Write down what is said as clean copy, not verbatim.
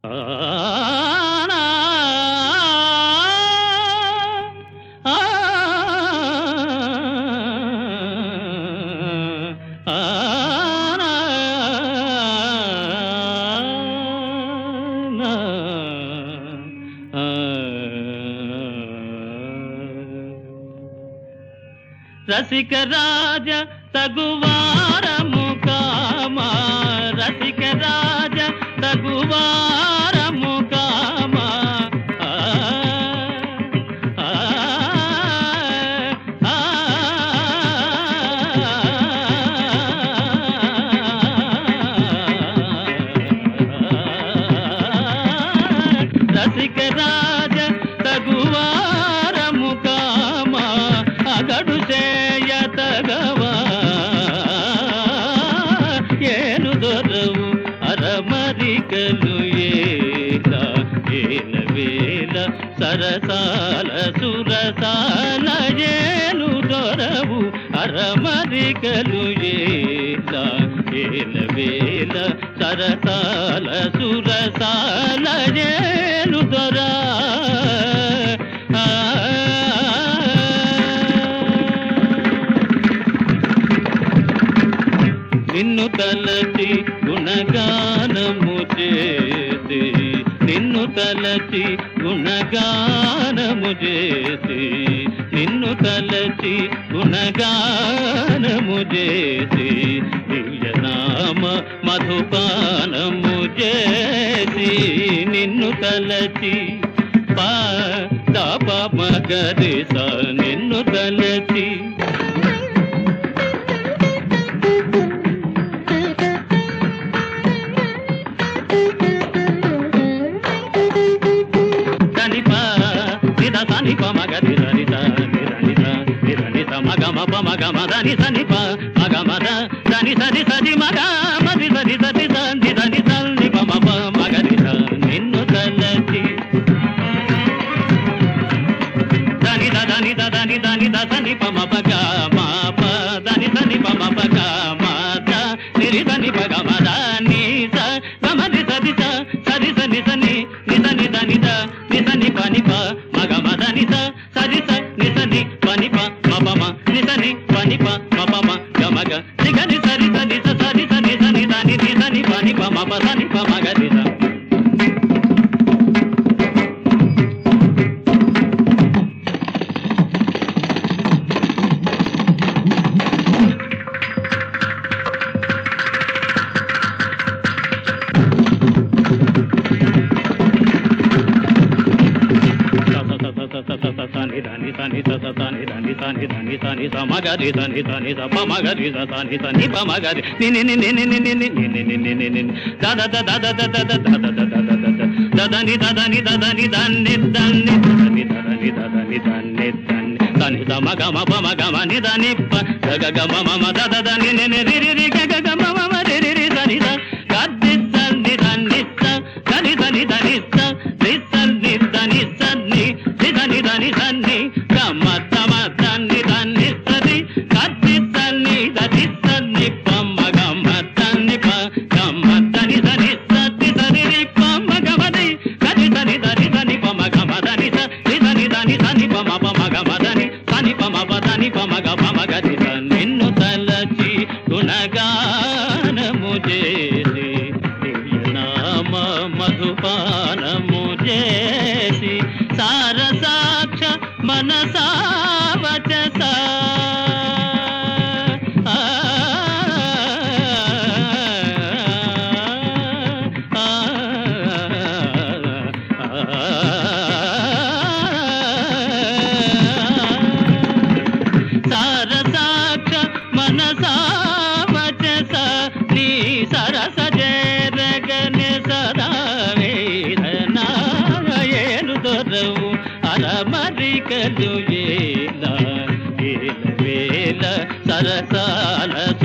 రసిక రాజ తగువారము కామా, రసిక రాజ తగువారము కామా. రసిక రాజ తగువారము కామా, అగడు చేయతగవా ఏను దొరవు అరమరికలు ఏల ఏల వేల సరసాల సురసాల ఏను దొరవు అరమరికలు ఏల ఏల వేల సరసాల సురసాల ఏను దొరా. నిన్ను తలచి గుణగానము చేసి, నిన్ను తలచి గుణగానము చేసి, నిన్ను తలచి గుణగానము చేసి, దివ్యనామ మధుపానము చేసి, నిన్ను తలచి పాప మగరిస, నిన్ను తలచి సనిప మగరి సరిత నిరనిత నిరనిత మగమ పమగమ దని సనిప మగమద దని సరి సరి మగ మది సరి సరి దని దని సని పమ మగరి నిన్ను తలచి దని దని దని దని దని పమ పగ మా ప దని సని పమ పగ మాత నిరి దని పగ మద ని స గమది సరి సరి సని సని నిదని దని ద నిదని పని ప నిస సరి స నిసని పని ప మపమ నిసని పని ప మపమ గమగ నిగని సరి స నిస సరి స నిసని దని నిసని పని ప మప సని ప మగరి స. మగరి దని దని స మగరి స దని సని ప మగరి ని ని ని ని ని ని ని ని ని ని ని ద ద ద ద ద ద ద ద ద దని దని దని దని దని దని దని దని దని దని స మగ మ ప మగ మ ని దని ప గ గ మ మ మ ద ద ద ని ని ని రి రి రి గ గ గ మ మ మ రి రి రి దని ద గద్ది దని దని స దని దని దని స రి స ని దని స ని రి దని దని సని గ మ త మ దని దని నిన్ను తలచి గుణగానము చేసి, దివ్యనామ మధుపానము చేసి, సారసాక్ష మనసా వచస సరస జరగని సదా వేదనాయను దొరవు అరమరికలు ఏల ఏల వేల సరసాల